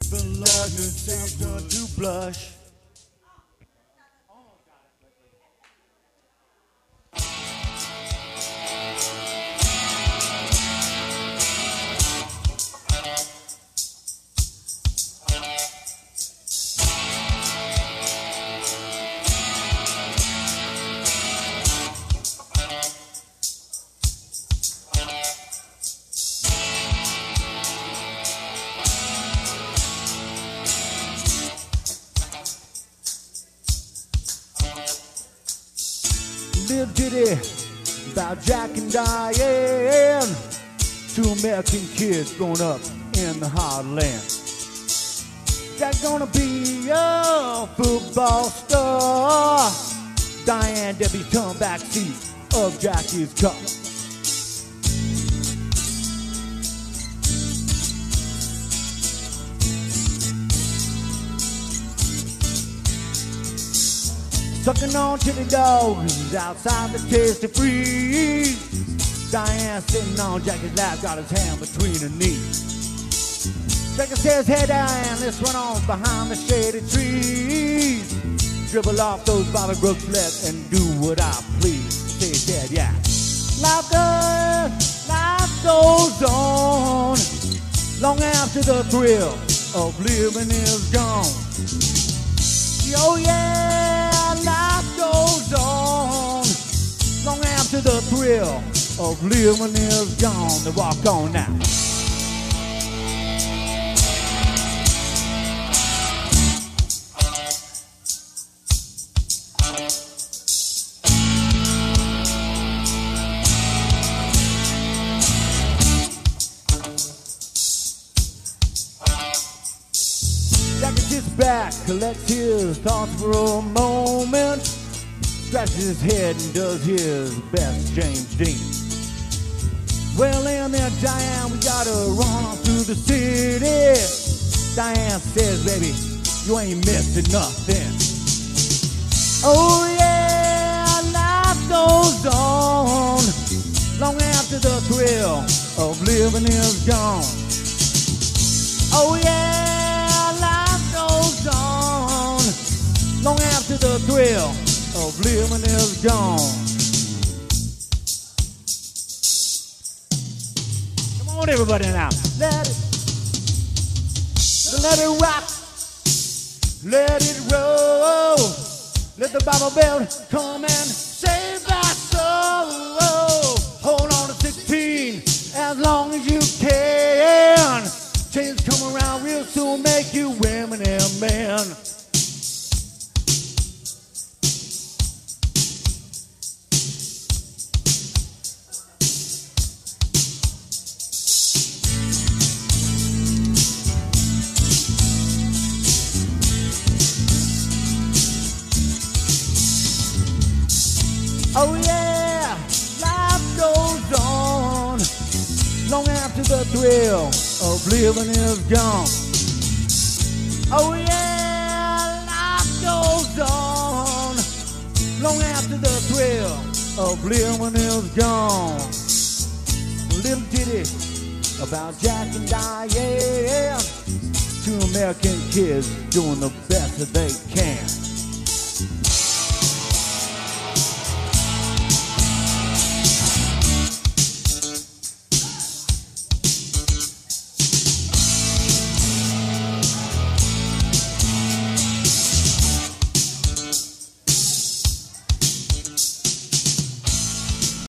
Blush and say not to blush. Little ditty about Jack and Diane, two American kids growing up in the heartland. Jack gonna be a football star. Diane debutante backseat of Jackie's car. Sucking on chili dogs outside the Tasty Freeze. Diane sitting on Jackie's lap, got his hand between her knees. Jackie says, hey Diane, let's run on behind the shady trees. Dribble off those Bobby Brooks left and do what I please. She said, yeah. Life goes on long after the thrill of living is gone. Oh yeah, life goes on long after the thrill of living is gone. To walk on now. Jackie sits back, collects his thoughts for a moment, scratches his head and does his best James Dean. Well, in there, Diane, we gotta run on through the city. Diane says, baby, you ain't missing nothing. Oh yeah, life goes on long after the thrill of living is gone. Oh yeah, life goes on long after the thrill of living is gone. Come on, everybody now. Let it rock, let it roll. Let the Bible belt come and save our soul. Hold on to 16 as long as you can. Change come around real soon, make you women and men. Oh yeah, life goes on long after the thrill of living is gone. Oh yeah, life goes on long after the thrill of living is gone. A little ditty about Jack and Diane, two American kids doing the best that they can.